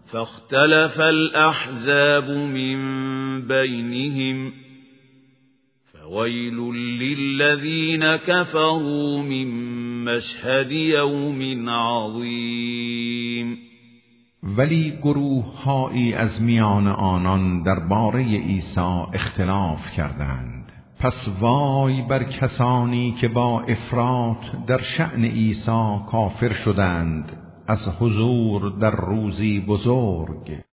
فاختلف الأحزاب من بينهم فويل للذين كفروا من مشهد يوم عظیم. ولی گروه‌هایی از میان آنان درباره عیسی اختلاف کردند. پس وای بر کسانی که با افراط در شأن عیسی کافر شدند از حضور در روزی بزرگ.